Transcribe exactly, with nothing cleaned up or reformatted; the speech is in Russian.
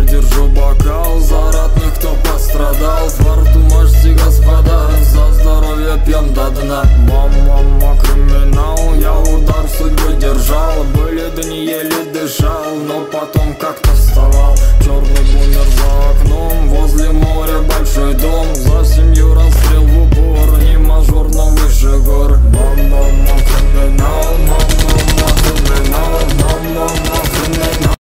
держу бокал за родных, кто пострадал. Фарту можете, господа, за здоровье пьем до дна. Мама, криминал, я удар судьбы держал. Были дни, еле дышал, но потом как-то